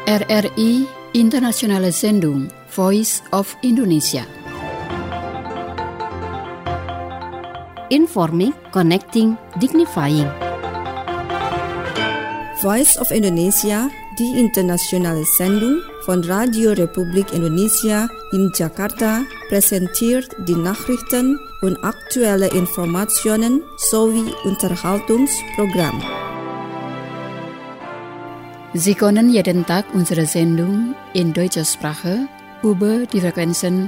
RRI Internationale Sendung Voice of Indonesia. Informing, connecting, dignifying. Voice of Indonesia, die internationale Sendung von Radio Republik Indonesia in Jakarta, präsentiert die Nachrichten und aktuelle Informationen sowie Unterhaltungsprogramm. Sie können jeden Tag unsere Sendung in deutscher Sprache über die Frequenzen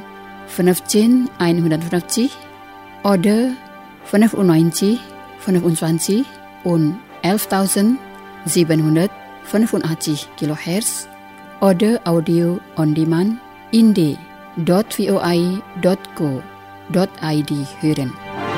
15150 oder 95, 25 und 11.785 kHz oder Audio on Demand in d.voi.co.id hören.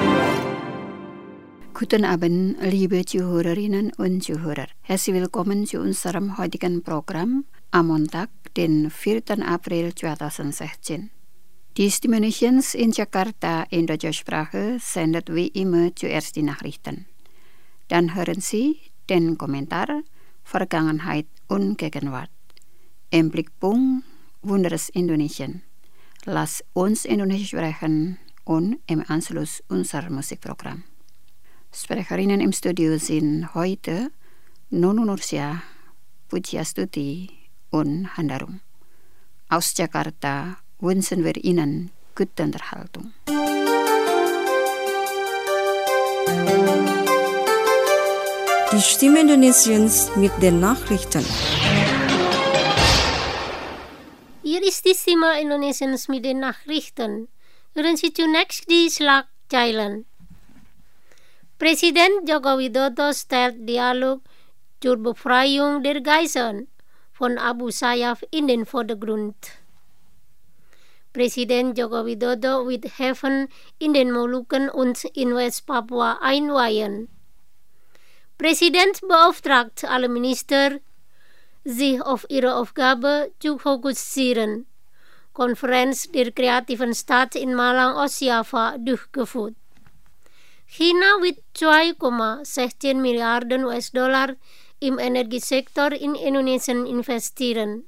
Guten Abend, liebe Zuhörerinnen und Zuhörer. Herzlich willkommen zu unserem heutigen Programm am Montag, den 4. April 2016. Die Stimme Nations in Jakarta in deutscher Sprache sendet wie immer zuerst die Nachrichten. Dann hören Sie den Kommentar Vergangenheit und Gegenwart. Im Blickpunkt Wunderes Indonesien. Lass uns Indonesisch sprechen und im Anschluss unser Musikprogramm. Sprecherinnen im Studio sind heute Nunu Nursia, Pujiastuti und Handarum. Aus Jakarta wünschen wir Ihnen gute Unterhaltung. Die Stimme Indonesiens mit den Nachrichten. Hier ist die Stimme Indonesiens mit den Nachrichten. Hören Sie zunächst die Schlagzeilen. Presiden Joko Widodo stellt Dialog zur Befreiung der Geiseln von Abu Sayyaf in den Vordergrund. Presiden Joko Widodo wird Häfen in den Molukken und in West-Papua einweihen. Präsident beauftragt alle Minister, sich auf ihre Aufgabe zu fokussieren. Konferenz der kreativen Stadt in Malang, Ostjava durchgeführt. China wird 2,16 Milliarden US-Dollar im Energiesektor in Indonesien investieren.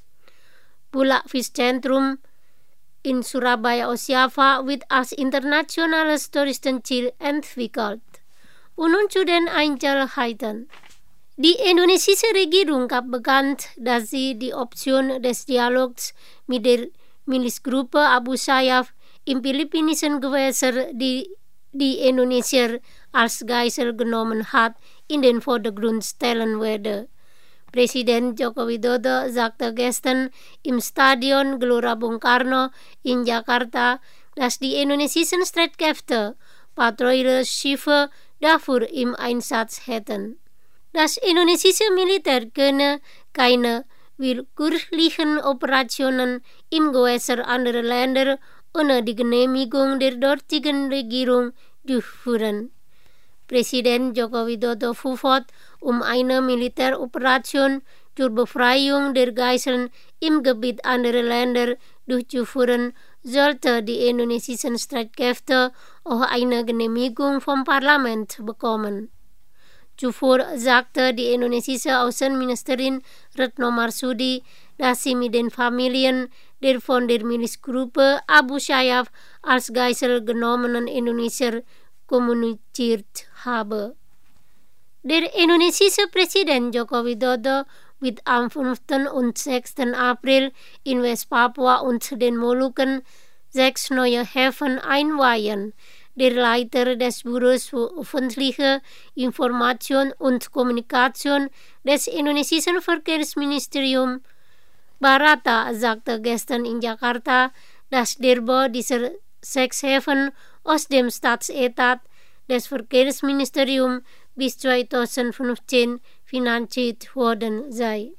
Bulakviszentrum in Surabaya, Ostjava wird als internationales Touristenziel entwickelt. Und nun zu den Einzelheiten. Die indonesische Regierung gab bekannt, dass sie die Option des Dialogs mit der Milisgruppe Abu Sayyaf im philippinischen Gewässer, die Indonesier als Geisel genommen hat, in den Vordergrund stellen werde. Präsident Joko Widodo sagte gestern im Stadion Gelora Bung Karno in Jakarta, dass die indonesischen Streitkräfte Patrouilleschiffe dafür im Einsatz hätten. Das indonesische Militär könne keine willkürlichen Operationen im Gewässer anderer Länder ohne die Genehmigung der dortigen Regierung durchführen. Präsident Joko Widodo fordert, eine Militäroperation zur Befreiung der Geiseln im Gebiet anderer Länder durchzuführen, sollte die indonesischen Streitkräfte auch eine Genehmigung vom Parlament bekommen. Zuvor sagte die indonesische Außenministerin Retno Marsudi, dass sie mit den Familien der von der Milisgruppe Abu Sayyaf als Geisel genommenen Indonesier kommuniziert habe. Der indonesische Präsident Joko Widodo wird am 5. und 6. April in West-Papua und den Molukken 6 neue Häfen einweihen. Der Leiter des Büros für öffentliche Information und Kommunikation des indonesischen Verkehrsministeriums Barata sagte gestern in Jakarta, dass der Bau dieser 6 Häfen aus dem Staatsetat des Verkehrsministeriums bis 2015 finanziert worden sei.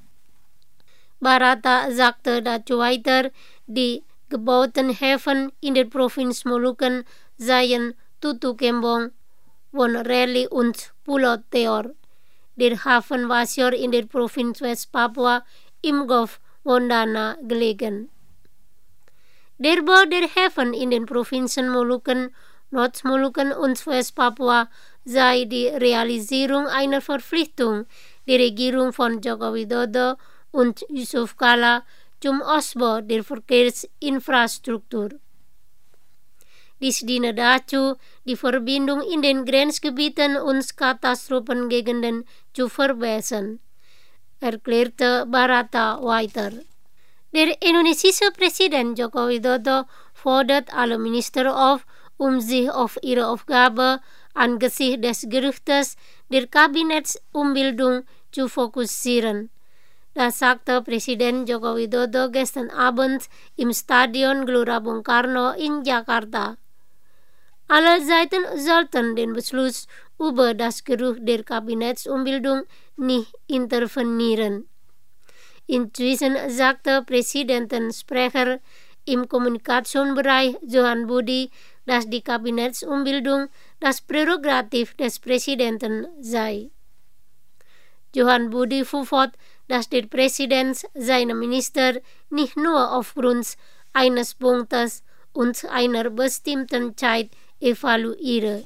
Barata sagte dazu weiter, die gebauten Häfen in der Provinz Molukken seien Tutu Kembong, Wonreli und Pulau Teor. Der Hafen Wasior in der Provinz West-Papua im Golf Wondana gelegen. Der Bau der Häfen in den Provinzen Molukken, Nordmolukken und West-Papua sei die Realisierung einer Verpflichtung der Regierung von Joko Widodo und Yusuf Kala zum Ausbau der Verkehrsinfrastruktur. Dies diene dazu, die Verbindung in den Grenzgebieten und Katastrophengegenden zu verbessern, erklärte Barata weiter. Der indonesische Präsident Joko Widodo fordert alle Minister auf, sich auf ihre Aufgabe angesichts des Gerüchtes der Kabinettsumbildung zu fokussieren. Das sagte Präsident Joko Widodo gestern Abend im Stadion Gelora Bung Karno in Jakarta. Alle Seiten sollten den Beschluss über das Gerücht der Kabinettsumbildung nicht intervenieren. Inzwischen sagte Präsidentensprecher im Kommunikationsbereich Johan Budi, dass die Kabinettsumbildung das Prärogativ des Präsidenten sei. Johan Budi fuhr fort, dass der Präsident seine Minister nicht nur aufgrund eines Punktes und einer bestimmten Zeit evaluiere.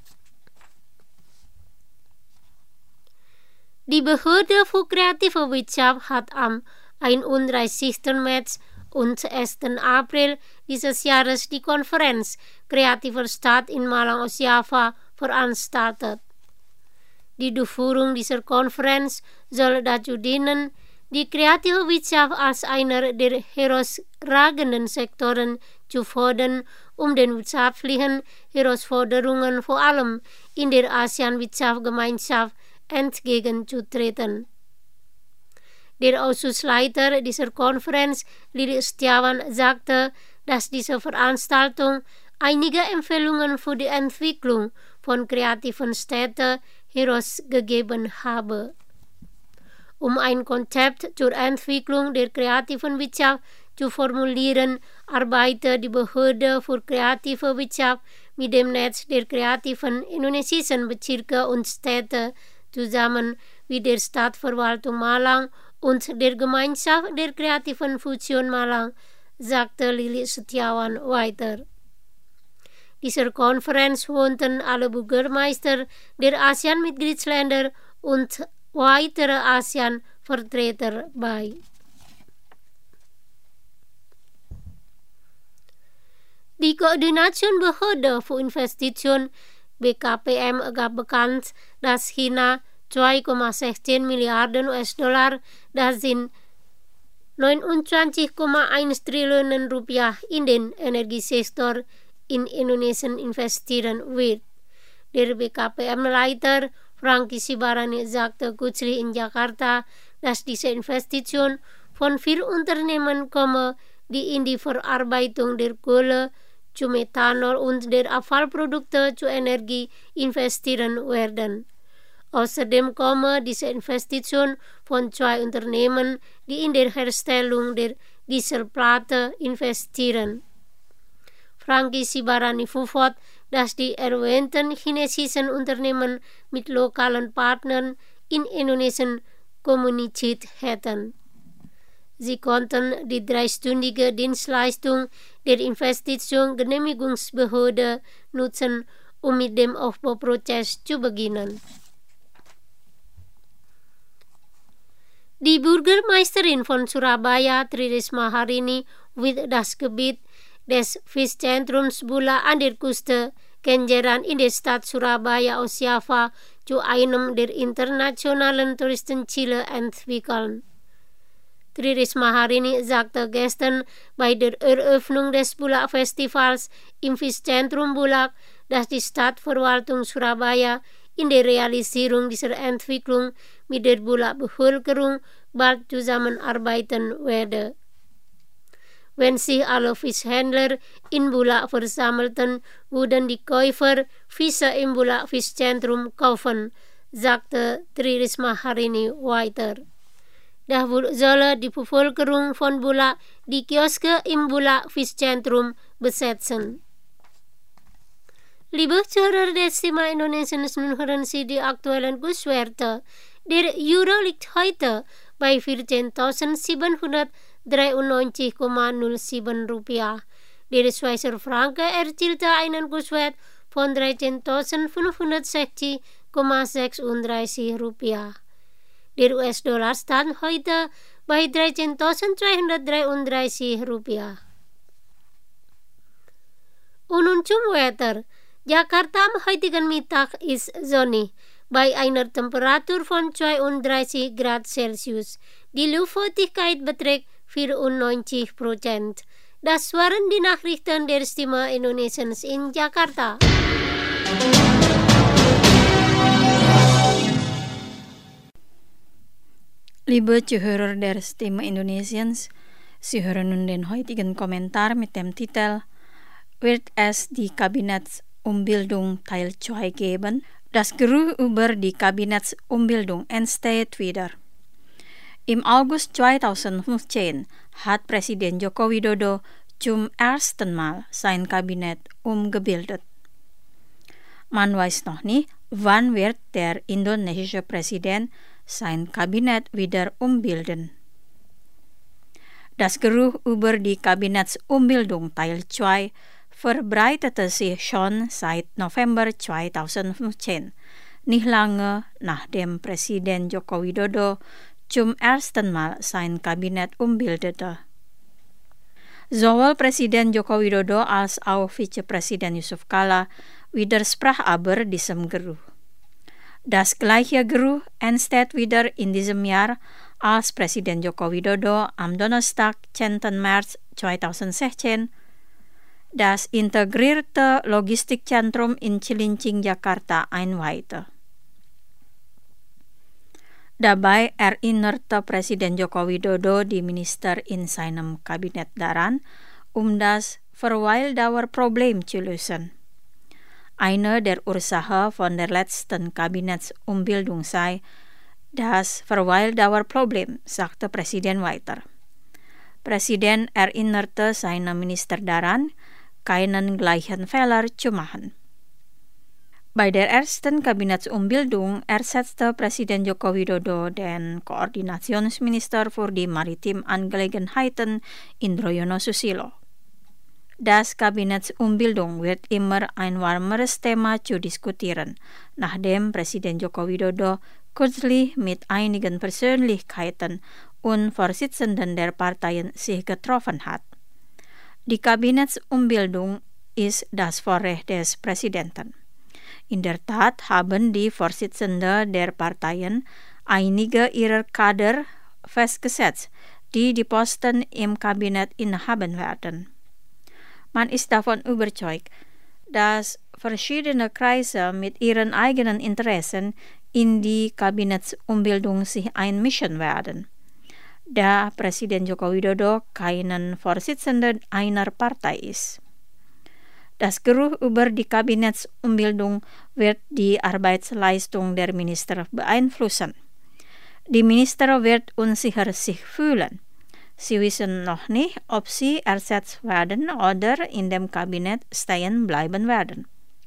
Die Behörde für kreative Wirtschaft hat am 31. März und 1. April dieses Jahres die Konferenz Kreativer Stadt in Malang aus Java veranstaltet. Die Durchführung dieser Konferenz soll dazu dienen, die kreative Wirtschaft als einer der herausragenden Sektoren zu fördern, den wirtschaftlichen Herausforderungen vor allem in der ASEAN-Wirtschaftsgemeinschaft entgegenzutreten. Der Ausschussleiter dieser Konferenz, Lili Setiawan, sagte, dass diese Veranstaltung einige Empfehlungen für die Entwicklung von kreativen Städten herausgegeben habe. Ein Konzept zur Entwicklung der kreativen Wirtschaft zu formulieren, arbeitet die Behörde für kreative Wirtschaft mit dem Netz der kreativen indonesischen Bezirke und Städte zusammen, wie der Stadtverwaltung Malang und der Gemeinschaft der kreativen Fusion Malang, sagte Lili Setiawan weiter. Dieser Konferenz wohnten alle Bürgermeister der ASEAN-Mitgliedsländer und weitere ASEAN-Vertreter bei. Die Koordinationsbehörde für Investitionen BKPM gab bekannt, dass China 2,16 Milliarden US-Dollar, das sind 29,1 Trillionen Rupiah, in den Energiesektor in Indonesien investieren wird. Der BKPM-Leiter Franky Sibarani sagte kürzlich in Jakarta, dass diese Investition von 4 Unternehmen komme, die in die Verarbeitung der Kohle zu Methanol und der Abfallprodukte zu Energie investieren werden. Außerdem komme diese Investition von 2 Unternehmen, die in der Herstellung der Dieselplatte investieren. Franky Sibarani fuhr fort, dass die erwähnten chinesischen Unternehmen mit lokalen Partnern in Indonesien kommuniziert hätten. Sie konnten die 3-stündige Dienstleistung der Investitionsgenehmigungsbehörde nutzen, mit dem Aufbauprozess zu beginnen. Die Bürgermeisterin von Surabaya, Tri Risma hari ini, wird das Gebiet des Fischzentrums Bulak an der Küste Kenjeran in der Stadt Surabaya aus Java zu einem der internationalen Touristenziele entwickeln. Tri Risma hari ini sagte gestern bei der Eröffnung des Bulak-Festivals im Fischzentrum Bulak, dass die Stadtverwaltung Surabaya in der Realisierung dieser Entwicklung mit der Bulak-Bevölkerung bald zusammenarbeiten werde. Wenn sich alle Fischhändler in Bulak versammelten, würden die Käufer Fische im Bulak-Fischzentrum kaufen, sagte Tri Risma hari ini weiter. Dafür solle die Bevölkerung von Bulak die Kioske im Bulak-Fischzentrum besetzen. Liebe Zuhörer des Thema Indonesiens, nun hören Sie die aktuellen Kurswerte. Der Euro liegt heute bei 14.793,07 Rupiah. Der Schweizer Franken erzielte einen Kurswert von 13.560,36 Rupiah. Der US-Dollar stand heute bei 13.233 rupiah. Unun zum Wetter. Jakarta am heutigen Mittag ist sonnig, bei einer Temperatur von 32 Grad Celsius. Die Luftfeuchtigkeit beträgt 94%. Das waren die Nachrichten der Stimme Indonesiens in Jakarta. Liebe Zuhörer der Stimme Indonesiens, Sie hören nun den heutigen Kommentar mit dem Titel Wird es die Kabinettsumbildung Teil 2 geben? Das Gerücht über die Kabinettsumbildung entsteht wieder. Im August 2015 hat Präsident Joko Widodo zum ersten Mal sein Kabinett umgebildet. Man weiß noch nicht, wann wird der indonesische Präsident sein Kabinett wieder umbilden. Das Gerücht über die Kabinettsumbildung Teil 2 verbreitete sich schon seit November 2015, nicht lange nachdem Präsident Joko Widodo zum ersten Mal sein Kabinett umbildete. Sowohl Präsident Joko Widodo als auch Vizepräsident Yusuf Kala widersprach aber diesem Gerücht. Das gleiche Gerücht entsteht wieder in diesem Jahr, als Präsident Joko Widodo am Donnerstag, 10. März 2016, das integrierte Logistikzentrum in Cilincing, Jakarta einweihte. Dabei erinnerte Präsident Joko Widodo die Minister in seinem Kabinett daran, das Verweildauerproblem zu lösen. Eine der Ursachen von der letzten Kabinettsumbildung sei das Verweildauerproblem, sagte Präsident weiter. Präsident erinnerte seine Minister daran, keinen gleichen Fehler zu machen. Bei der ersten Kabinettsumbildung ersetzte Präsident Joko Widodo den Koordinationsminister für die maritimen Angelegenheiten Indroyono Susilo. Das Kabinettsumbildung wird immer ein warmeres Thema zu diskutieren, nachdem Präsident Joko Widodo kürzlich mit einigen Persönlichkeiten und Vorsitzenden der Parteien sich getroffen hat. Die Kabinettsumbildung ist das Vorrecht des Präsidenten. In der Tat haben die Vorsitzenden der Parteien einige ihrer Kader festgesetzt, die Posten im Kabinett innehaben werden. Man ist davon überzeugt, dass verschiedene Kreise mit ihren eigenen Interessen in die Kabinettsumbildung sich einmischen werden. Da Präsident Joko Widodo keinen Vorsitzenden einer Partei ist. Das Gerücht über die Kabinettsumbildung wird die Arbeitsleistung der Minister beeinflussen. Die Minister werden unsicher sich fühlen. Sie wissen noch nicht, ob sie ersetzt werden oder in dem Kabinett stehen bleiben werden.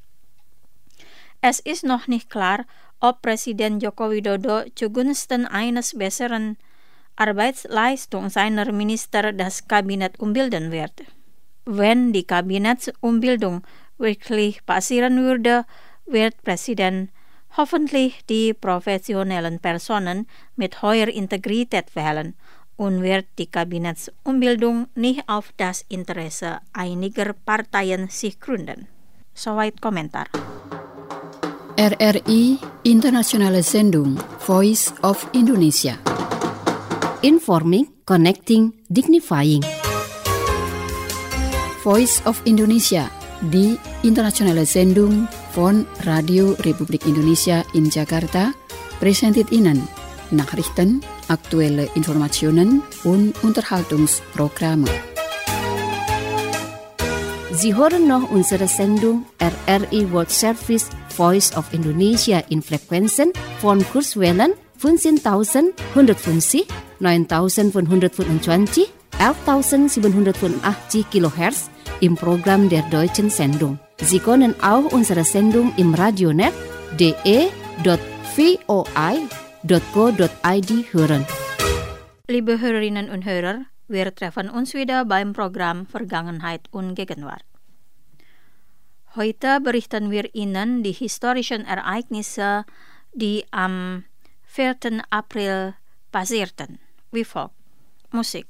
Es ist noch nicht klar, ob Präsident Joko Widodo zugunsten eines besseren Arbeitsleistung seiner Minister das Kabinett umbilden wird. Wenn die Kabinettsumbildung wirklich passieren würde, wird Präsident hoffentlich die professionellen Personen mit hoher Integrität wählen und wird die Kabinettsumbildung nicht auf das Interesse einiger Parteien sich gründen. Soweit Kommentar. RRI Internationale Sendung Voice of Indonesia. Informing, connecting, dignifying. Voice of Indonesia, die internationale Sendung von Radio Republik Indonesia in Jakarta, präsentiert Ihnen Nachrichten, aktuelle Informationen und Unterhaltungsprogramme. Sie hören noch unsere Sendung RRI World Service Voice of Indonesia in Frequenzen von Kurzwellen 15.150, 9.525, 11.785 kHz im Programm der deutschen Sendung. Sie können auch unsere Sendung im Radionet de.voi.go.id hören. Liebe Hörerinnen und Hörer, wir treffen uns wieder beim Programm Vergangenheit und Gegenwart. Heute berichten wir Ihnen die historischen Ereignisse, die am 4. April passierten, wie folgt. Musik.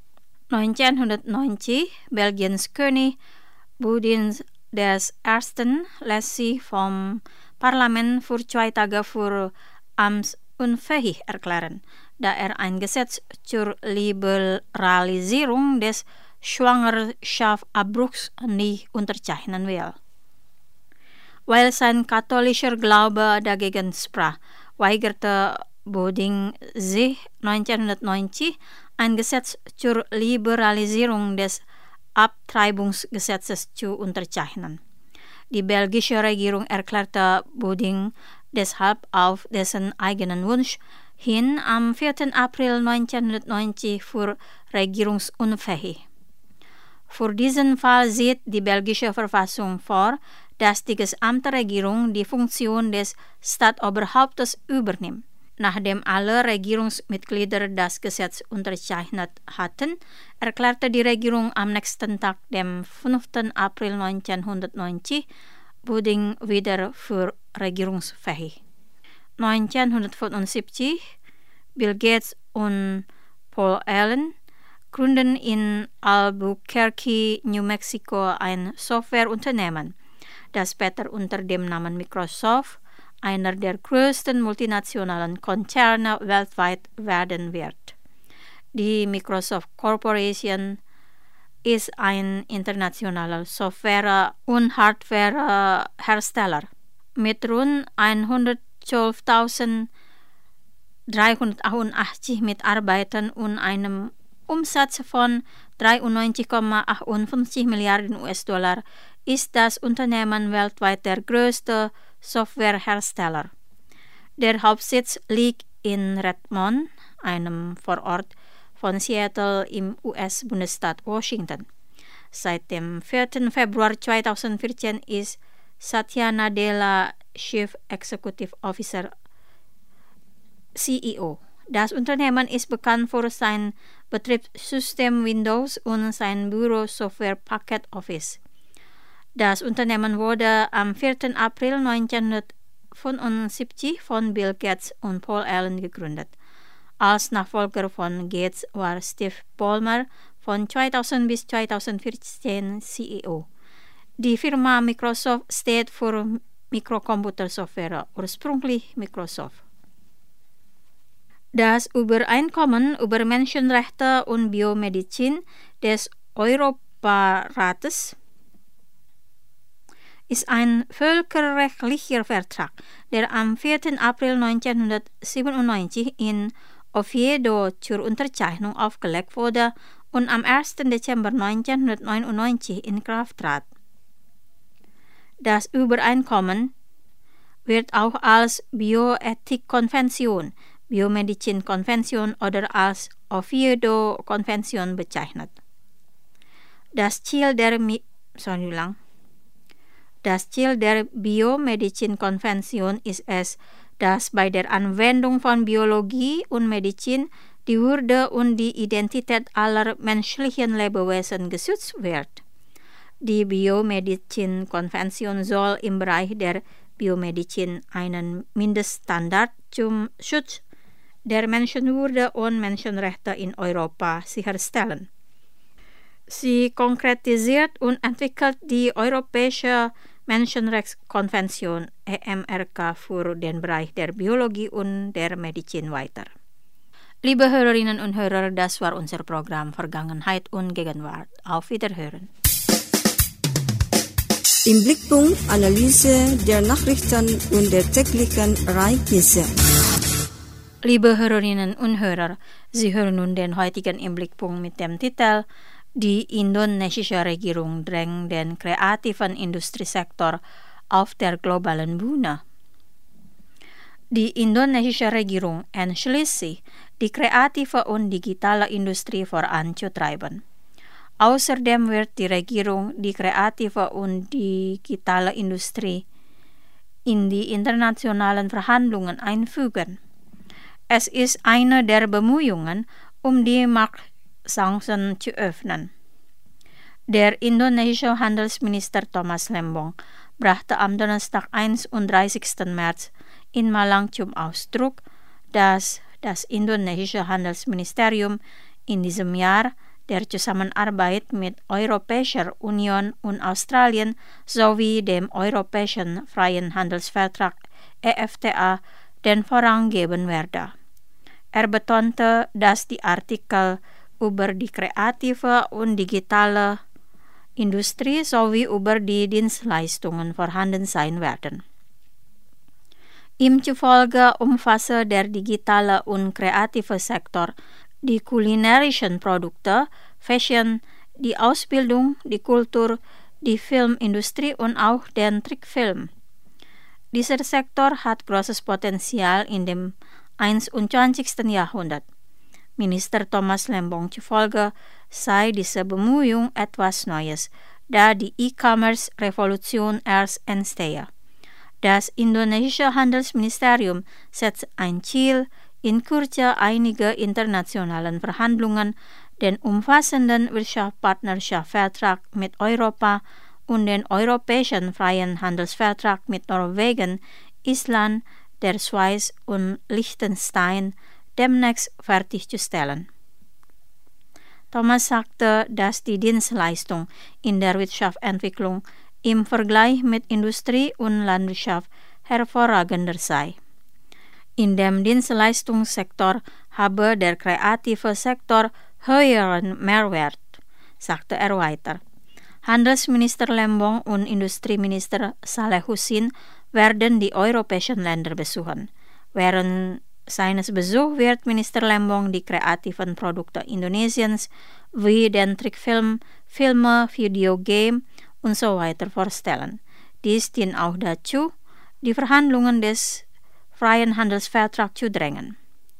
1990 Belgiens Koning Boudewijn des Ersten lässt sich vom Parlament für 2 Tage für amtsunfähig erklären, da ein Gesetz zur Liberalisierung des Schwangerschaftsabbruchs nicht unterzeichnen will. Weil sein katholischer Glaube dagegen sprach, weigerte Boudewijn sich 1990 ein Gesetz zur Liberalisierung des Abtreibungsgesetzes zu unterzeichnen. Die belgische Regierung erklärte Boudewijn deshalb auf dessen eigenen Wunsch hin am 4. April 1990 für regierungsunfähig. Für diesen Fall sieht die belgische Verfassung vor, dass die gesamte Regierung die Funktion des Staatsoberhauptes übernimmt. Nachdem alle Regierungsmitglieder das Gesetz unterzeichnet hatten, erklärte die Regierung am nächsten Tag, dem 5. April 1990, Boudewijn wieder für regierungsfähig. 1975 Bill Gates und Paul Allen gründen in Albuquerque, New Mexico ein Softwareunternehmen, das später unter dem Namen Microsoft einer der größten multinationalen Konzerne weltweit werden wird. Die Microsoft Corporation ist ein internationaler Software- und Hardwarehersteller mit rund 112.388 Mitarbeitern und einem Umsatz von 93,58 Milliarden US-Dollar ist das Unternehmen weltweit der größte Softwarehersteller. Der Hauptsitz liegt in Redmond, einem Vorort von Seattle im US-Bundesstaat Washington. Seit dem 4. Februar 2014 ist Satya Nadella Chief Executive Officer, CEO. Das Unternehmen ist bekannt für sein Betriebssystem Windows und sein Bürosoftware Packet Office. Das Unternehmen wurde am 4. April 1975 von Bill Gates und Paul Allen gegründet. Als Nachfolger von Gates war Steve Ballmer von 2000 bis 2014 CEO. Die Firma Microsoft steht für Mikrocomputersoftware, ursprünglich Microsoft. Das Übereinkommen über Menschenrechte und Biomedizin des Europarates ist ein völkerrechtlicher Vertrag, der am 4. April 1997 in Oviedo zur Unterzeichnung aufgelegt wurde und am 1. Dezember 1999 in Kraft trat. Das Übereinkommen wird auch als Bioethikkonvention, Biomedizinkonvention oder als Oviedo-Konvention bezeichnet. Das Ziel der Biomedizinkonvention ist es, dass bei der Anwendung von Biologie und Medizin die Würde und die Identität aller menschlichen Lebewesen geschützt wird. Die Biomedizinkonvention soll im Bereich der Biomedizin einen Mindeststandard zum Schutz der Menschenwürde und Menschenrechte in Europa sicherstellen. Sie konkretisiert und entwickelt die Europäische Menschenrechtskonvention EMRK für den Bereich der Biologie und der Medizin weiter. Liebe Hörerinnen und Hörer, das war unser Programm Vergangenheit und Gegenwart. Auf Wiederhören. Im Blickpunkt Analyse der Nachrichten und der täglichen Ereignisse. Liebe Hörerinnen und Hörer, Sie hören nun den heutigen Im Blickpunkt mit dem Titel Die indonesische Regierung drängt den kreativen Industriesektor auf der globalen Bühne. Die indonesische Regierung entschließt sich, die kreative und digitale Industrie voranzutreiben. Außerdem wird die Regierung die kreative und digitale Industrie in die internationalen Verhandlungen einfügen. Es ist eine der Bemühungen, um die Marktchancen zu öffnen. Der indonesische Handelsminister Thomas Lembong brachte am Donnerstag, 31. März in Malang zum Ausdruck, dass das indonesische Handelsministerium In diesem Jahr der Zusammenarbeit mit Europäischer Union und Australien sowie dem Europäischen Freien Handelsvertrag EFTA den Vorrang geben werde. Betonte, dass die Artikel über die kreative und digitale Industrie sowie über die Dienstleistungen vorhanden sein werden. Ihm zufolge umfasse der digitale und kreative Sektor die kulinarischen Produkte, Fashion, die Ausbildung, die Kultur, die Filmindustrie und auch den Trickfilm. Dieser Sektor hat großes Potenzial in dem 21. Jahrhundert. Minister Thomas Lembong zufolge sei diese Bemühung etwas Neues, da die E-Commerce-Revolution erst entstehe. Das indonesische Handelsministerium setzt ein Ziel, in Kürze einige internationalen Verhandlungen, den umfassenden Wirtschaftspartnerschaftsvertrag mit Europa und den Europäischen Freien Handelsvertrag mit Norwegen, Island, der Schweiz und Liechtenstein demnächst fertigzustellen. Thomas sagte, dass die Dienstleistung in der Wirtschaftsentwicklung im Vergleich mit Industrie und Landwirtschaft hervorragender sei. In dem Dienstleistungssektor habe der kreative Sektor höheren Mehrwert, sagte er weiter. Handelsminister Lembong und Industrieminister Saleh Husin werden die europäischen Länder besuchen. Während seines Besuchs wird Minister Lembong die kreativen Produkte Indonesiens wie den Trickfilm, Filme, Videogame und so weiter vorstellen. Dies dient auch dazu, die Verhandlungen des freien Handelsvertrags zu drängen.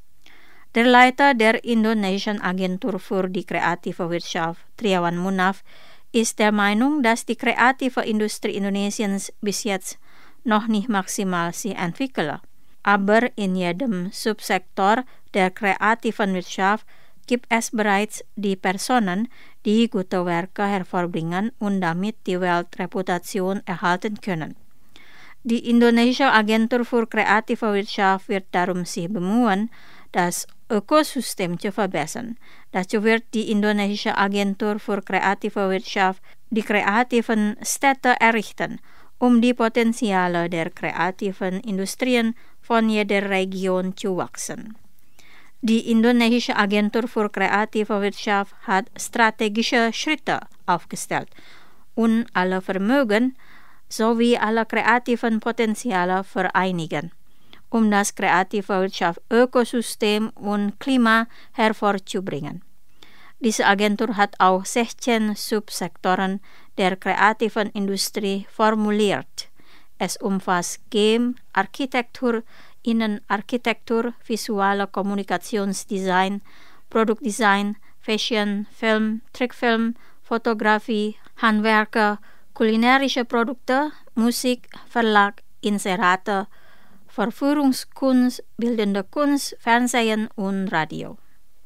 Der Leiter der Indonesischen Agentur für die kreative Wirtschaft, Triawan Munaf, ist der Meinung, dass die kreative Industrie Indonesiens bis jetzt noch nicht maximal sich entwickle. Aber in jedem Subsektor der kreativen Wirtschaft gibt es bereits die Personen, die gute Werke hervorbringen und damit die Weltreputation erhalten können. Die indonesische Agentur für kreative Wirtschaft wird darum sich bemühen, das Ökosystem zu verbessern. Dazu wird die indonesische Agentur für kreative Wirtschaft die kreativen Städte errichten, um die Potenziale der kreativen Industrien von jeder Region zu wachsen. Die indonesische Agentur für kreative Wirtschaft hat strategische Schritte aufgestellt und alle Vermögen sowie alle kreativen Potenziale vereinigen, um das kreative Wirtschaftsökosystem und Klima hervorzubringen. Diese Agentur hat auch 16 Subsektoren der kreativen Industrie formuliert. Es umfasst Game, Architektur, Innenarchitektur, visuelle Kommunikationsdesign, Produktdesign, Fashion, Film, Trickfilm, Fotografie, Handwerke, kulinarische Produkte, Musik, Verlag, Inserate, Verführungskunst, bildende Kunst, Fernsehen und Radio.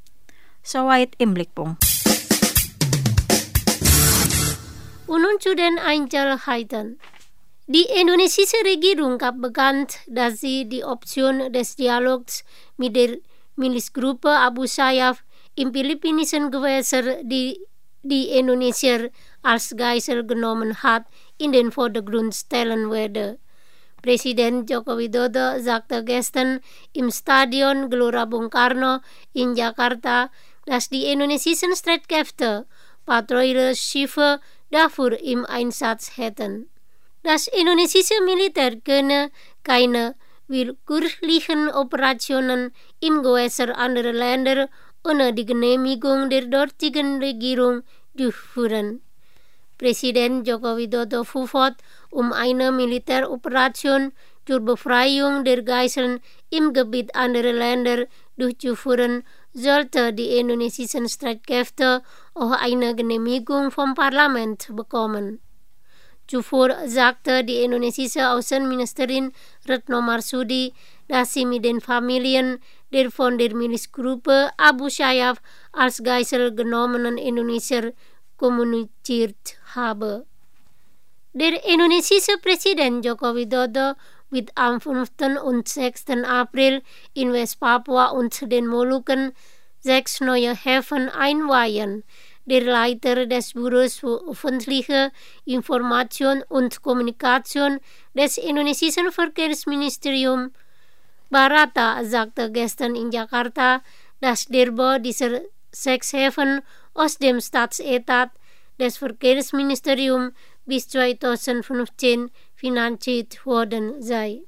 Soweit im Blickpunkt. Und nun zu den Einzelheiten. Die indonesische Regierung gab bekannt, dass sie die Option des Dialogs mit der Milisgruppe Abu Sayyaf im philippinischen Gewässer, die Indonesia als Geisel genommen hat, in den Vordergrund stellen werde. Presiden Joko Widodo sagte gestern im Stadion Gelora Bung Karno in Jakarta, dass die indonesischen Streitkräfte Patrouille-Schiffe dafür im Einsatz hätten. Das indonesische Militär könne keine willkürlichen Operationen im Gewässer anderer Länder ohne die Genehmigung der dortigen Regierung durchführen. Presiden Joko Widodo fuhr fort, um eine Militäroperation zur Befreiung der Geiseln im Gebiet anderer Länder durchzuführen, sollte die indonesischen Streitkräfte auch eine Genehmigung vom Parlament bekommen. Zuvor sagte die indonesische Außenministerin Retno Marsudi, dass sie mit den Familien der von der Milisgruppe Abu Sayyaf als Geisel genommenen Indonesier kommuniziert habe. Der indonesische Präsident Joko Widodo wird am 5. und 6. April in Westpapua und den Molukken 6 neue Häfen einweihen. Der Leiter des Büros für öffentliche Information und Kommunikation des indonesischen Verkehrsministeriums, Barata, sagte gestern in Jakarta, dass der Bau dieser 6 Häfen aus dem Staatsetat des Verkehrsministeriums bis 2015 finanziert worden sei.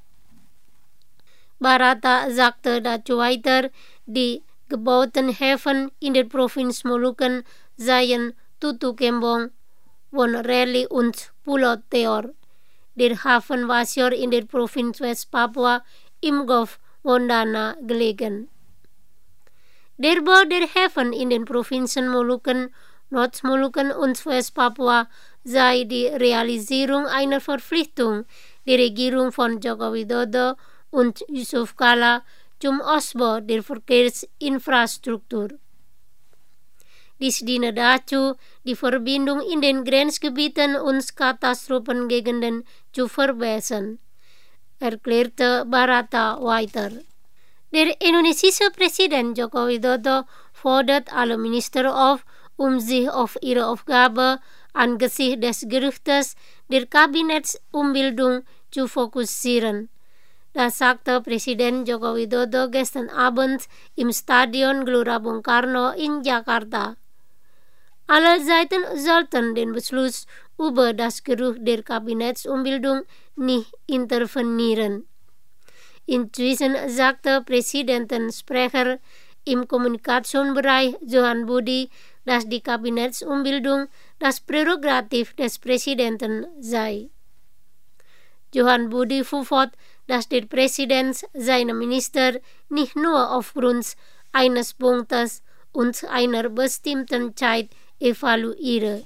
Barata sagte dazu weiter, die gebauten Häfen in der Provinz Moluccan seien Tutu Kembong, Wonreli und Pulau Teor. Der Hafen Wasior in der Provinz West Papua im Golf Wondana gelegen. Der Bau der Häfen in den Provinzen Moluccan, Nord-Moluccan und West Papua sei die Realisierung einer Verpflichtung der Regierung von Joko Widodo und Yusuf Kala zum Ausbau der Verkehrsinfrastruktur. Dies diene dazu, die Verbindung in den Grenzgebieten und Katastrophengegenden zu verbessern, erklärte Barata weiter. Der indonesische Präsident Joko Widodo fordert alle Minister auf, sich auf ihre Aufgabe angesichts des Gerüchtes der Kabinettsumbildung zu fokussieren. Das sagte Präsident Joko Widodo gestern Abend im Stadion Gelora Bung Karno in Jakarta. Alle Seiten sollten den Beschluss über das Gerücht der Kabinettsumbildung nicht intervenieren. Inzwischen sagte Präsidentensprecher im Kommunikationsbereich Johan Budi, dass die Kabinettsumbildung das Prärogativ des Präsidenten sei. Johan Budi fuhr fort, dass der Präsident seine Minister nicht nur aufgrund eines Punktes und einer bestimmten Zeit evaluiere.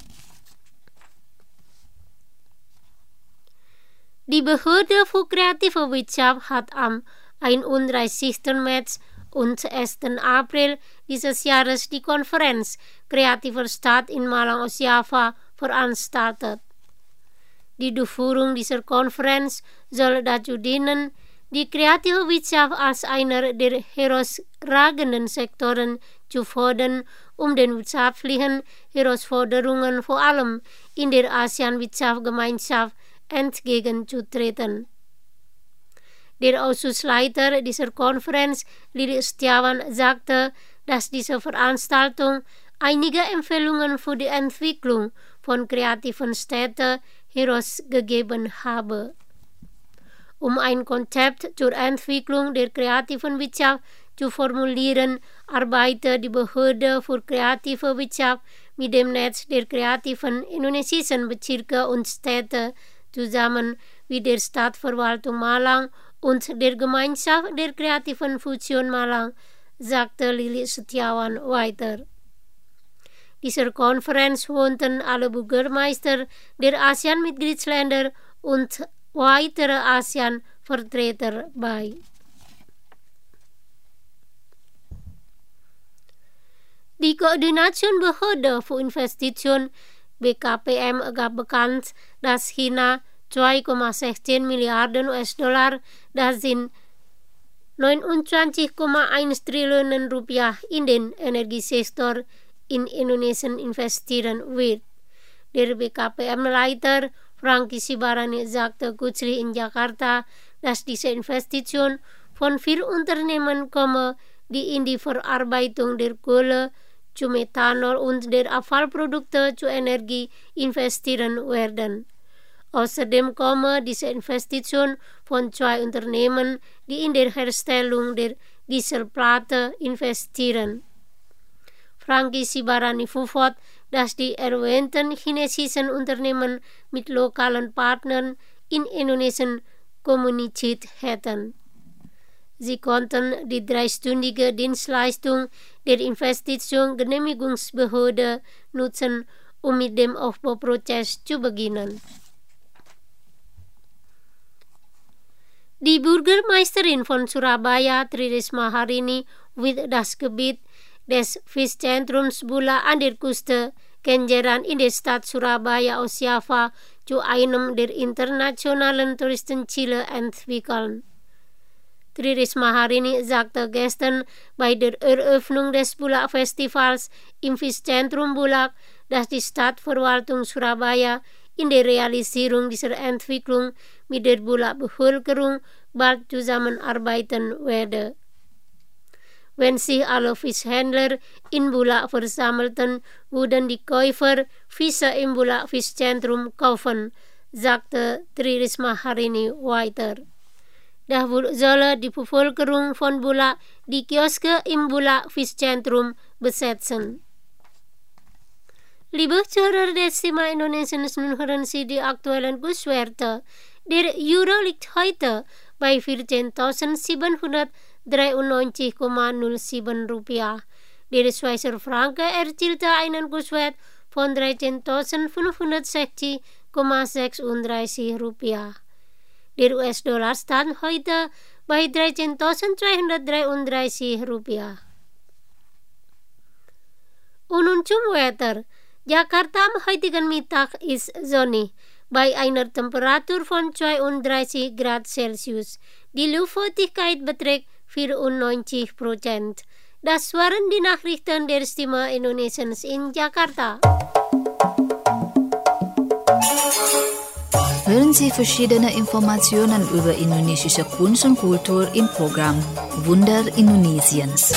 Die Behörde für kreative Wirtschaft hat am 31. März und 1. April dieses Jahres die Konferenz Kreativer Stadt in Malang aus Java veranstaltet. Die Durchführung dieser Konferenz soll dazu dienen, die kreative Wirtschaft als einer der herausragenden Sektoren zu fördern, den wirtschaftlichen Herausforderungen vor allem in der ASEAN-Wirtschaftsgemeinschaft entgegenzutreten. Der Ausschussleiter dieser Konferenz, Lili Setiawan, sagte, dass diese Veranstaltung einige Empfehlungen für die Entwicklung von kreativen Städten herausgegeben habe. Ein Konzept zur Entwicklung der kreativen Wirtschaft zu formulieren, arbeitet die Behörde für kreative Wirtschaft mit dem Netz der kreativen indonesischen Bezirke und Städte zusammen wie der Stadtverwaltung Malang und der Gemeinschaft der kreativen Fusion Malang, sagte Lili Setiawan weiter. Dieser Konferenz wohnten alle Bürgermeister der ASEAN-Mitgliedsländer und weitere ASEAN-Vertreter bei. Die Koordinationsbehörde für Investitionen BKPM gab bekannt, dass China 2,16 Milliarden US-Dollar, das sind 29,1 Trillionen Rupiah, in den Energiesektor in Indonesien investieren wird. Der BKPM-Leiter Franky Sibarani sagte kürzlich in Jakarta, dass diese Investition von 4 Unternehmen komme, die in die Verarbeitung der Kohle zu Methanol und der Abfallprodukte zu Energie investieren werden. Außerdem komme diese Investition von 2 Unternehmen, die in der Herstellung der Dieselplatte investieren. Franky Sibarani fuhr fort, dass die erwähnten chinesischen Unternehmen mit lokalen Partnern in Indonesien kommuniziert hätten. Sie konnten die 3-stündige Dienstleistung der Investitionsgenehmigungsbehörde nutzen, mit dem Aufbauprozess zu beginnen. Die Bürgermeisterin von Surabaya, Tri Risma Harini, wird das Gebiet des Fischzentrums Bula an der Küste Kenjeran in der Stadt Surabaya aus Java zu einem der internationalen Touristenziele entwickeln. Tri Risma hari ini sagte gestern bei der Eröffnung des Bulak-Festivals im Fischzentrum Bulak, dass die Stadtverwaltung Surabaya in der Realisierung dieser Entwicklung mit der Bulak-Bevölkerung bald zusammenarbeiten werde. Wenn sich alle Fischhändler in Bulak versammelten, würden die Käufer Fische im Bulak-Fischzentrum kaufen, sagte Tri Risma hari ini weiter. Dahulu solle die Bevölkerung von Bulak die Kioske im Bulak-Fischzentrum besetzen. Liebe Zuhörer des Thema Indonesiens, nun hören Sie die aktuellen Kurswerte. Der Euro liegt heute bei 14.793,07 Rupiah. Der Schweizer Franke erzielte einen Kurswert von 13.560,36 Rupiah. Der US-Dollar stand heute bei 13.233 Rupiah. Und nun zum Wetter. Jakarta am heutigen Mittag ist sonnig, bei einer Temperatur von 32 Grad Celsius. Die Luftfeuchtigkeit beträgt 94%. Das waren die Nachrichten der Stimme Indonesiens in Jakarta. Hören Sie verschiedene Informationen über indonesische Kunst und Kultur im Programm Wunder Indonesiens.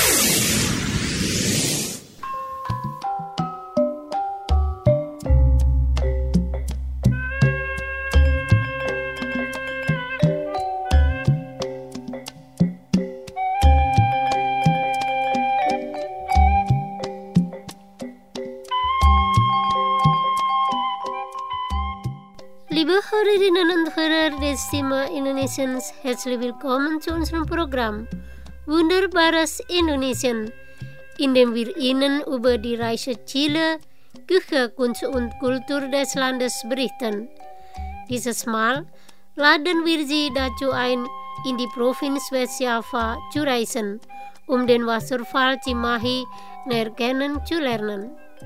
Liebe Hörerinnen und Hörer des Stimme Indonesiens, herzlich willkommen zu unserem Programm Wunderbares Indonesien, in dem wir Ihnen über die reiche Chile, Küche, Kunst und Kultur des Landes berichten. Dieses Mal laden wir Sie dazu ein, in die Provinz West Java zu reisen, um den Wasserfall Cimahi näher kennenzulernen.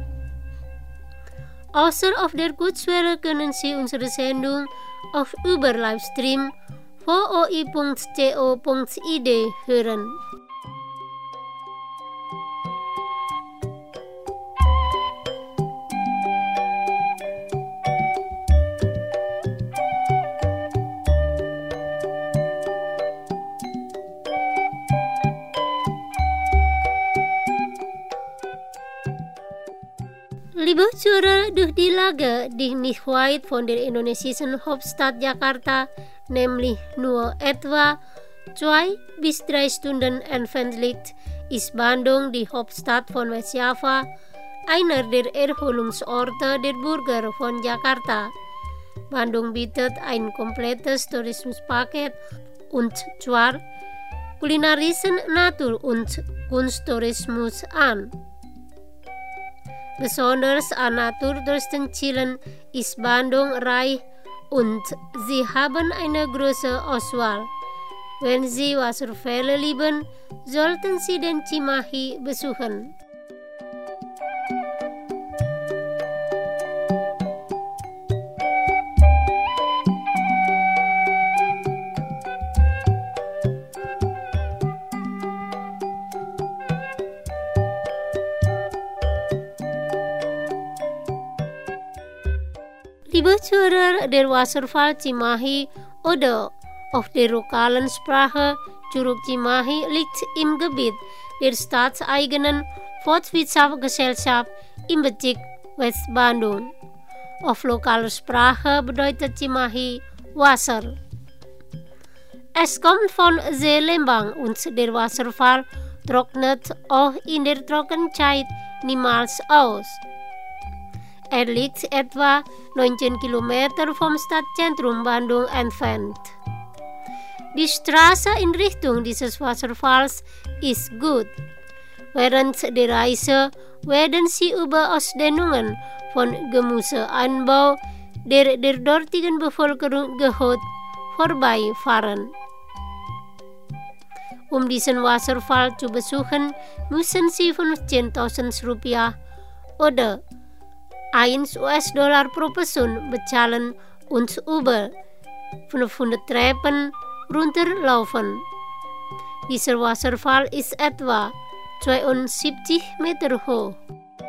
Außer auf der Kurzwelle können Sie unsere Sendung auch über Livestream voi.co.id hören. Liebe Zuhörer, durch die Lage, die nicht weit von der indonesischen Hauptstadt Jakarta, nämlich nur etwa 2 bis 3 Stunden entfernt liegt, ist Bandung, die Hauptstadt von West Java, einer der Erholungsorte der Bürger von Jakarta. Bandung bietet ein komplettes Tourismuspaket, und zwar kulinarischen Natur- und Kunsttourismus an. Besonders an Naturtouristenzielen ist Bandung reich und sie haben eine große Auswahl. Wenn Sie Wasserfälle lieben, sollten Sie den Cimahi besuchen. Liebe Zuhörer, der Wasserfall Cimahi oder auf der lokalen Sprache Curug Cimahi liegt im Gebiet der staatseigenen Forstwirtschaftsgesellschaft im Bezirk West Bandung. Auf lokaler Sprache bedeutet Cimahi Wasser. Es kommt von See Lembang und der Wasserfall trocknet auch in der Trockenzeit niemals aus. Er liegt etwa 19 Kilometer vom Stadtzentrum Bandung entfernt. Die Straße in Richtung dieses Wasserfalls ist gut. Während der Reise werden Sie über Ausdehnungen von Gemüseanbau, der dortigen Bevölkerung gehört, vorbeifahren. Um diesen Wasserfall zu besuchen, müssen Sie 15.000 Rupiah oder 1 US-Dollar pro Person bezahlen und über 500 Treppen runterlaufen. Dieser Wasserfall ist etwa 72 Meter hoch.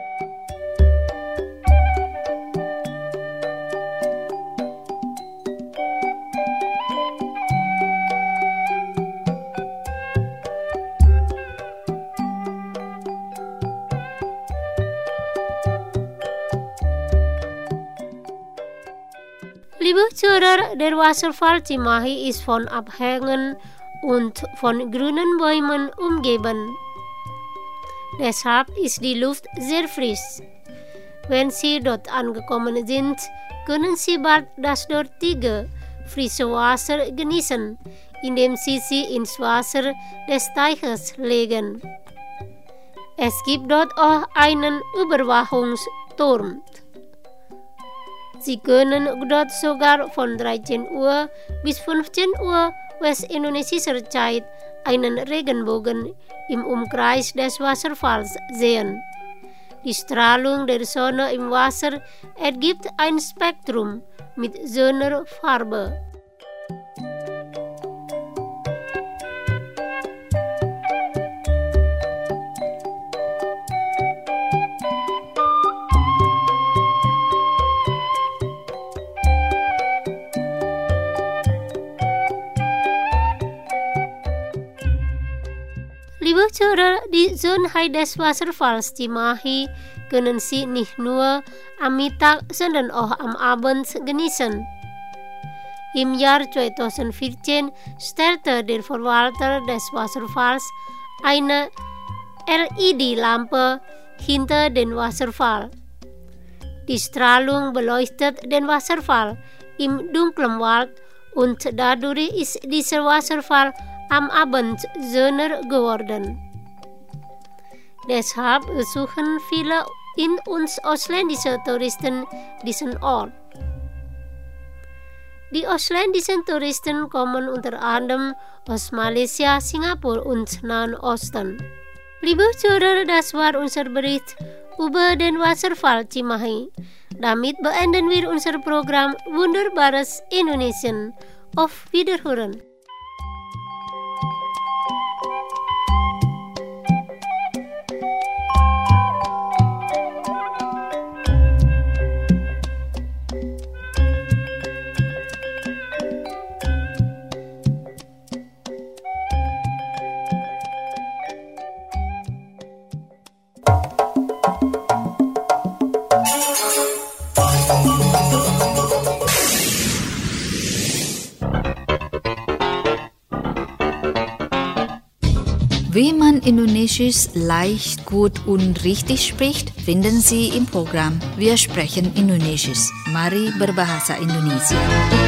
Liebe Zuhörer, der Wasserfall Cimahi ist von Abhängen und von grünen Bäumen umgeben. Deshalb ist die Luft sehr frisch. Wenn Sie dort angekommen sind, können Sie bald das dortige frische Wasser genießen, indem Sie sich ins Wasser des Teiches legen. Es gibt dort auch einen Überwachungsturm. Sie können dort sogar von 13 Uhr bis 15 Uhr westindonesischer Zeit einen Regenbogen im Umkreis des Wasserfalls sehen. Die Strahlung der Sonne im Wasser ergibt ein Spektrum mit schöner Farbe. Liebe Zuhörer, die Schönheit des Wasserfalls Cimahi können Sie nicht nur am Mittag, sondern auch am Abend genießen. Im Jahr 2014 stellte der Verwalter des Wasserfalls eine LED-Lampe hinter den Wasserfall. Die Strahlung beleuchtet den Wasserfall im dunklen Wald und dadurch ist dieser Wasserfall am Abend schöner geworden. Deshalb besuchen viele in uns ausländische Touristen diesen Ort. Die ausländischen Touristen kommen unter anderem aus Malaysia, Singapur und Nahen Osten. Liebe Zuhörer, das war unser Bericht über den Wasserfall Cimahi. Damit beenden wir unser Programm Wunderbares Indonesien. Auf Wiederhören. Wie man Indonesisch leicht, gut und richtig spricht, finden Sie im Programm Wir sprechen Indonesisch. Mari berbahasa Indonesia.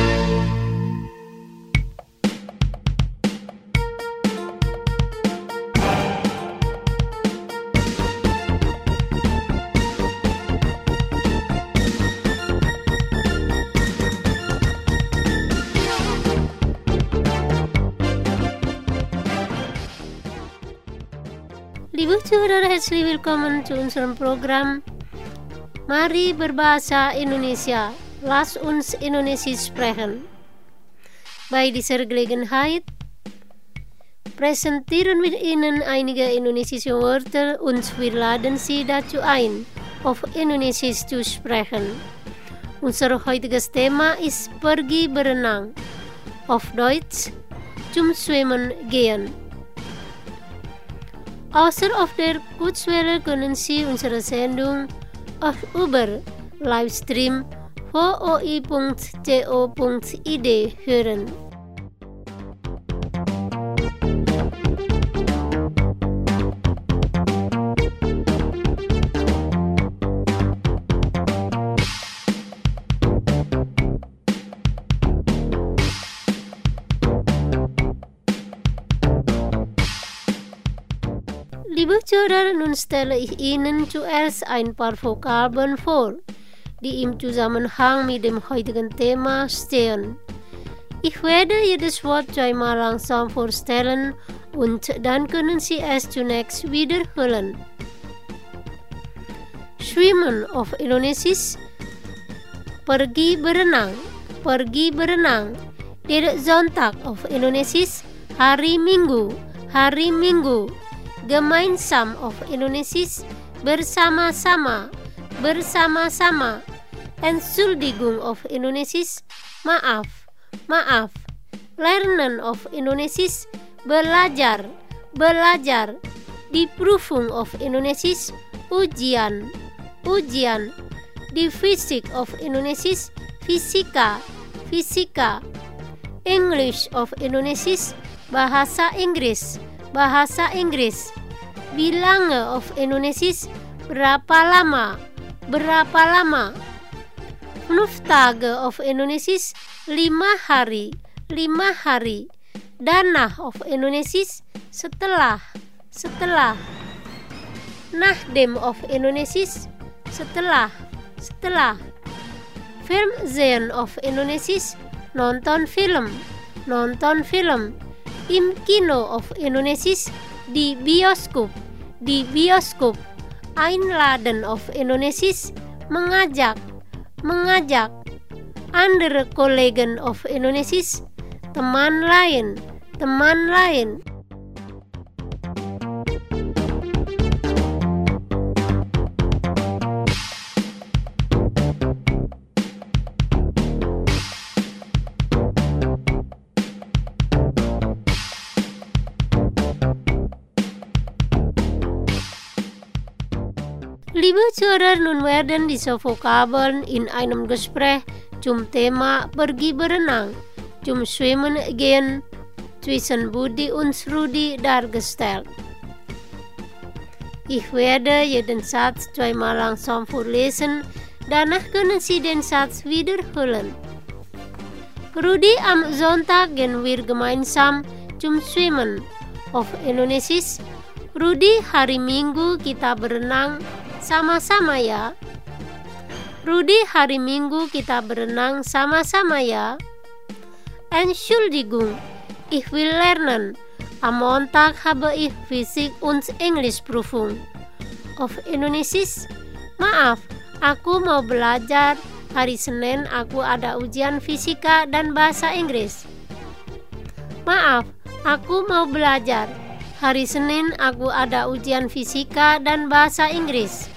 Liebe Zuhörer, herzlich willkommen zu unserem Programm Mari berbahasa Indonesia. Lass uns Indonesisch sprechen. Bei dieser Gelegenheit präsentieren wir Ihnen einige indonesische Wörter und wir laden Sie dazu ein, auf Indonesisch zu sprechen. Unser heutiges Thema ist pergi berenang, auf Deutsch zum Schwimmen gehen. Außer auf der Kurzwelle können Sie unsere Sendung auch über Livestream voi.co.id hören. Liebe Zuhörer, nun stelle ich Ihnen zuerst ein paar Vokabeln vor, die im Zusammenhang mit dem heutigen Thema stehen. Ich werde jedes Wort zweimal langsam vorstellen und dann können Sie es zunächst wiederholen. Schwimmen auf Indonesisch, pergi berenang, pergi berenang. Der Sonntag auf Indonesisch, hari Minggu, Hari Minggu, Gemeinsam of Indonesisch, bersama-sama, bersama-sama. Entschuldigung of Indonesisch, maaf, maaf. Lernen of Indonesisch, belajar, belajar. Die Prüfung of Indonesisch, ujian, ujian. Die Physik of Indonesisch, fisika, fisika. English of Indonesisch, bahasa Inggris, bahasa Inggris. Wie lange of Indonesisch, berapa lama, berapa lama. 5 Tage of Indonesisch, 5 hari, 5 hari. Danach of Indonesisch, setelah, setelah. Nachdem of Indonesisch, setelah, setelah. Film sehen of Indonesisch, nonton film, nonton film. Im Kino of Indonesisch, di bioskop, di bioskop. Einladen of Indonesisch, mengajak, mengajak. Andere Kollegen of Indonesisch, teman lain, teman lain. Liebe Zuhörer, nun werden diese Vokabeln in einem Gespräch zum Thema pergi berenang, zum Schwimmen gehen, zwischen Budi und Rudi dargestellt. Ich werde jeden Satz zweimal langsam vorlesen, danach können Sie den Satz wiederholen. Rudi, am Sonntag gehen wir gemeinsam zum Schwimmen. Auf Indonesisch, Rudi, hari Minggu kita berenang sama-sama ya. Rudi, hari Minggu kita berenang sama-sama ya. Entschuldigung, ich will lernen. Am Montag habe ich Physik und Englischprüfung. Auf Indonesisch, maaf, aku mau belajar. Hari Senin aku ada ujian fisika dan bahasa Inggris. Maaf, aku mau belajar. Hari Senin aku ada ujian fisika dan bahasa Inggris.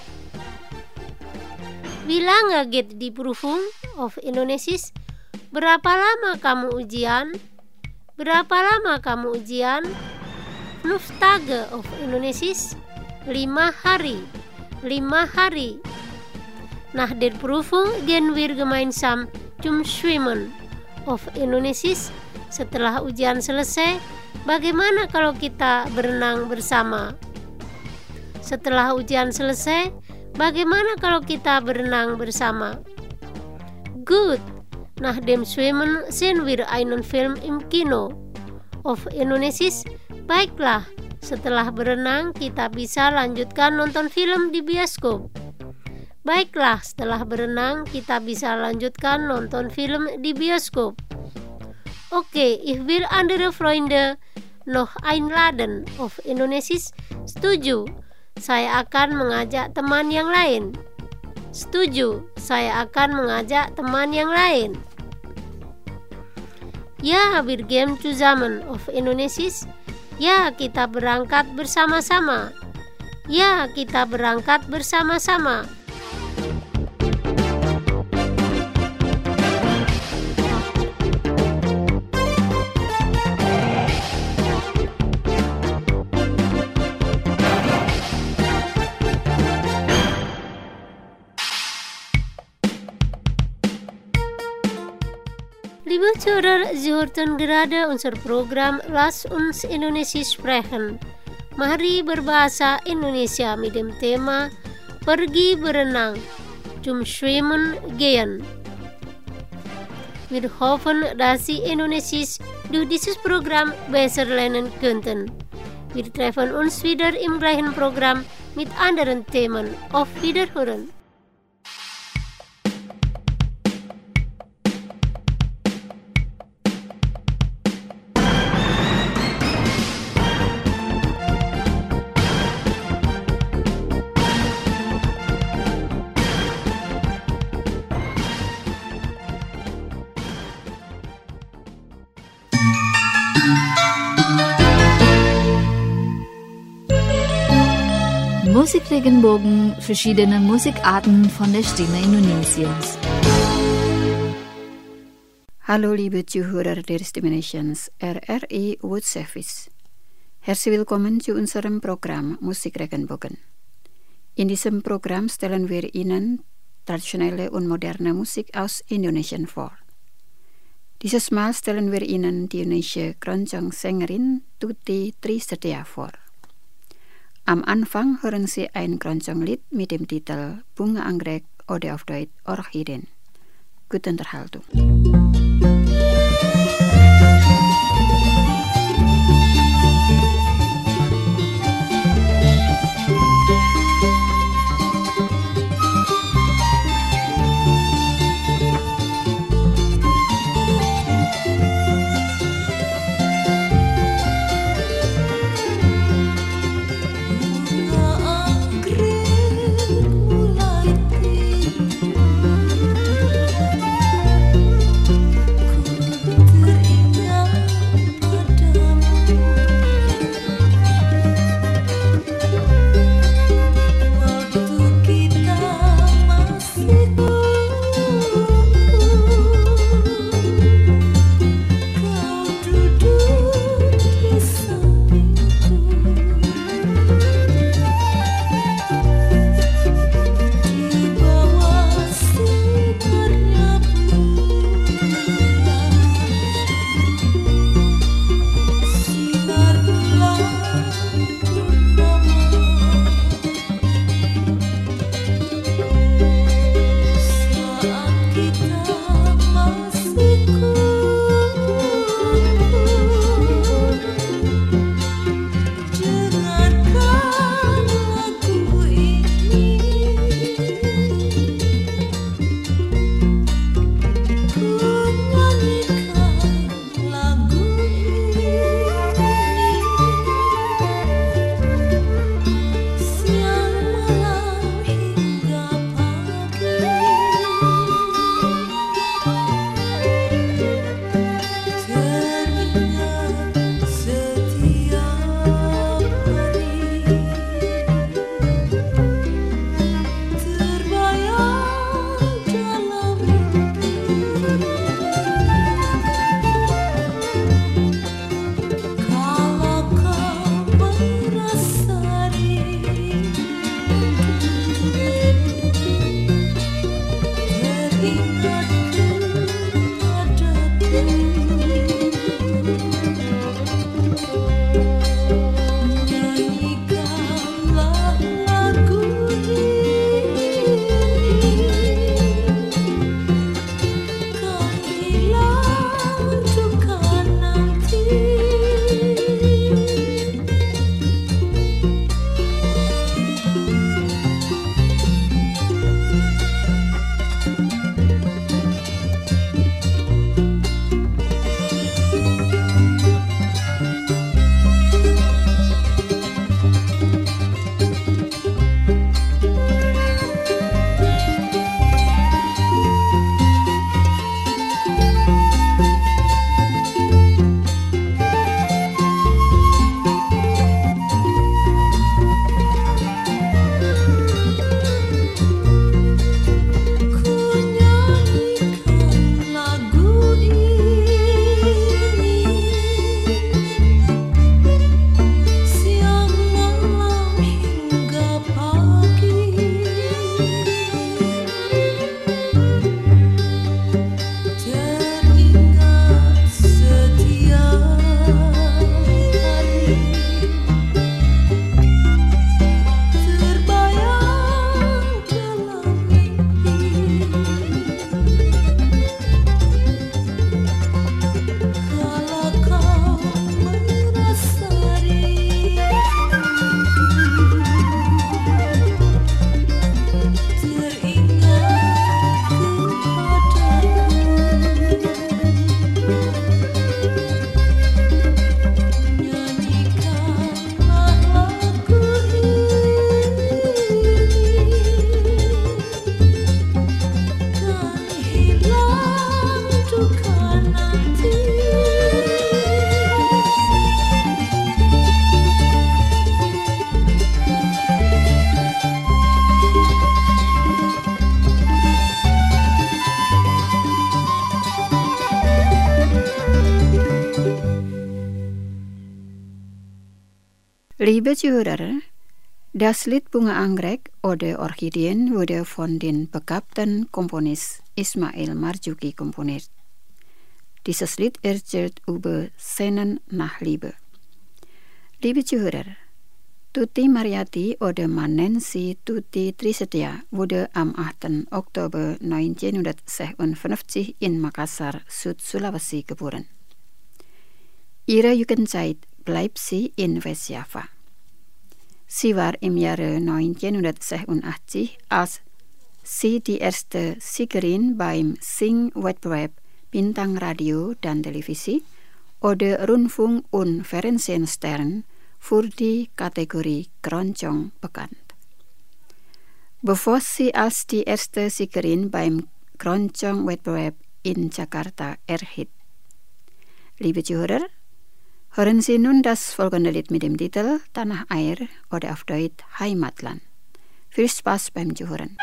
Wie lange geht die Prüfung? Auf Indonesisch, berapa lama kamu ujian? Berapa lama kamu ujian? 5 Tage auf Indonesisch, 5 hari, 5 hari. Nach der Prüfung gehen wir gemeinsam zum Schwimmen. Auf Indonesisch, setelah ujian selesai, bagaimana kalau kita berenang bersama? Setelah ujian selesai, bagaimana kalau kita berenang bersama? Gut, nach dem Schwimmen sehen wir einen Film im Kino. Auf Indonesisch, baiklah, setelah berenang kita bisa lanjutkan nonton film di bioskop. Baiklah, setelah berenang kita bisa lanjutkan nonton film di bioskop. Oke, ich will andere Freunde noch einladen. Auf Indonesisch, setuju, saya akan mengajak teman yang lain. Setuju, saya akan mengajak teman yang lain. Ya, wir gehen zusammen. Auf Indonesisch, ya, kita berangkat bersama-sama. Ya, kita berangkat bersama-sama. Liebe Zuhörer, Sie hörten gerade unser Programm Lass uns Indonesisch sprechen. Mari berbahasa Indonesia mit dem Thema Pergi berenang, zum Schwimmen gehen. Wir hoffen, dass Sie Indonesisch durch dieses Programm besser lernen könnten. Wir treffen uns wieder im gleichen Programm mit anderen Themen. Auf Wiederhören. Musik Regenbogen, verschiedene Musikarten von der Stimme Indonesiens. Hallo liebe Zuhörer der Stimme Nations, RRI World Service. Herzlich willkommen zu unserem Programm Musik Regenbogen. In diesem Programm stellen wir Ihnen traditionelle und moderne Musik aus Indonesien vor. Dieses Mal stellen wir Ihnen die indonesische Keroncong-Sängerin Tuti Trisetia vor. Am Anfang hören Sie ein Keroncong-Lied mit dem Titel Bunga Anggrek Ode of Doit Orchideen. Gute Unterhaltung. Ku Liebe Zuhörer, das Lied Bunga Anggrek oder Orchideen wurde von den begabten Komponist Ismail Marzuki komponiert. Dieses Lied erzählt über Szenen nach Liebe. Liebe Zuhörer, Tuti Mariati oder man nennt sie Tuti Trisetia wurde am 8. Oktober 1956 in Makassar, Süd-Sulawesi geboren. Ihre Jugendzeit bleibt sie in Westjava. Sie war im Jahre 1986, als sie die erste Siegerin beim Sing-Wettbewerb Bintang Radio dan Televisi oder Rundfunk- und Fernsehstern für die Kategorie Keroncong bekannt. Bevor sie als die erste Siegerin beim Keroncong-Wettbewerb in Jakarta erhielt. Liebe Zuhörer, hören Sie nun das folgende Lied mit dem Titel Tanah Air oder auf Deutsch Heimatland. Viel Spaß beim Zuhören.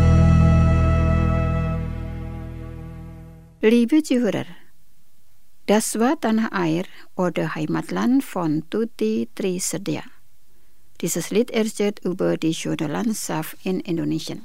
Liebe Zuhörer, Das war Tanah Air oder Heimatland von Tuti Trisedia. Dieses Lied erzählt über die schöne Landschaft in Indonesien.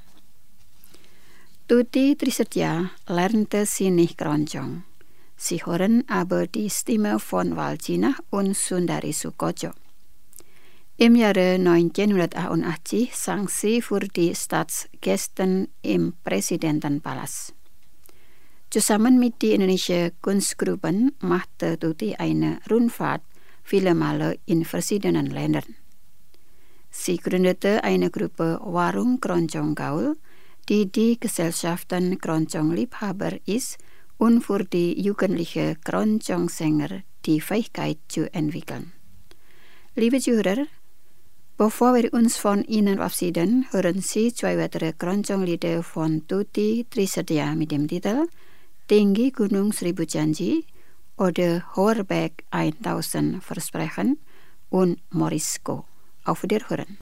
Tuti Trisedia lernte sie nicht Keroncong. Sie hören aber die Stimme von Waljina und Sundari Sukojo. Im Jahre 1988 sang sie für die Staatsgäste im Präsidentenpalast. Zusammen mit den indonesischen Kunstgruppen machte Tuti eine Rundfahrt viele Male in verschiedenen Ländern. Sie gründete eine Gruppe Warung Keroncong Gaul, die Gesellschaften Keroncong-Liebhaber ist und für die jugendlichen Keroncong-Sänger die Fähigkeit zu entwickeln. Liebe Zuhörer, bevor wir uns von Ihnen verabschieden, hören Sie 2 weitere Keroncong-Lieder von Tuti Trisedia mit dem Titel Tinggi Gunung Seribu Janji oder Hoher Berg 1000 Versprechen und Morisco. Auf Wiederhören.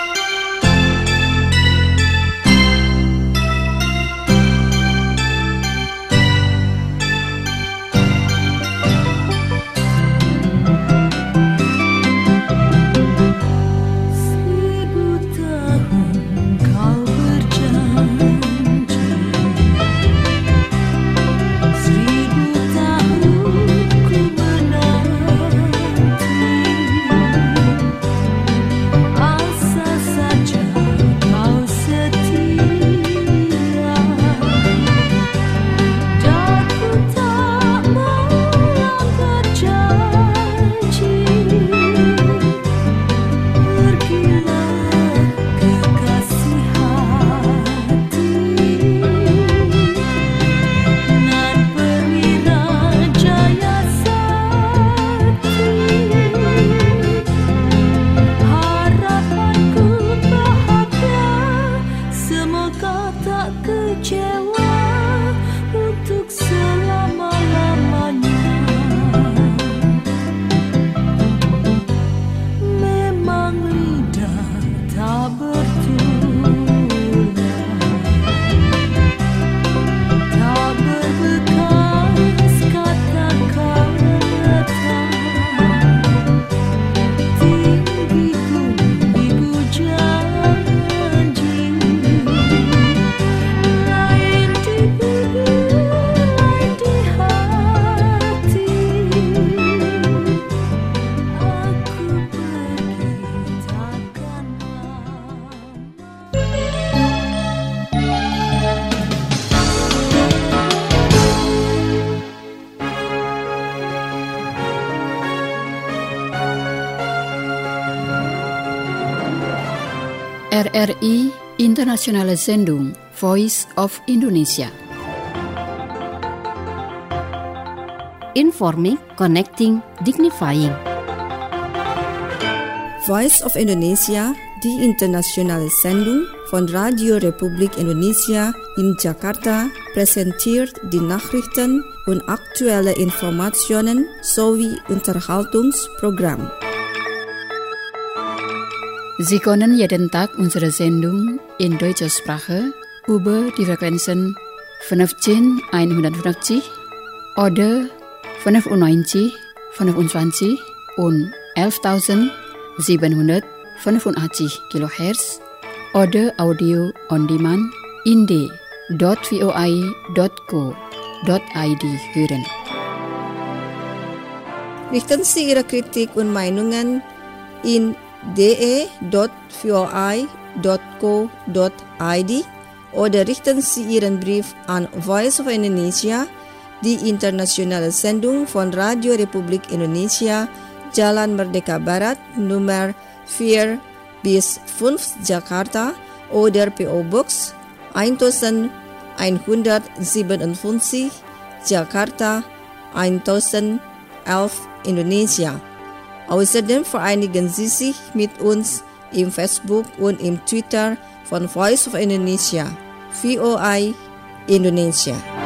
RRI Internationale Sendung Voice of Indonesia. Informing, connecting, dignifying. Voice of Indonesia, die internationale Sendung von Radio Republik Indonesia in Jakarta, präsentiert die Nachrichten und aktuelle Informationen sowie Unterhaltungsprogramm. Sie können jeden Tag unsere Sendung in deutscher Sprache über die Frequenzen 15150 oder 95, 25 und 11.785 kHz oder Audio on Demand in d.voi.co.id hören. Richten Sie Ihre Kritik und Meinungen in de.voi.co.id oder richten Sie Ihren Brief an Voice of Indonesia, die internationale Sendung von Radio Republik Indonesia, Jalan Merdeka Barat, Nummer 4-5 Jakarta oder PO Box 1157 Jakarta 1011 Indonesia. Außerdem vereinigen Sie sich mit uns im Facebook und im Twitter von Voice of Indonesia, VOI Indonesia.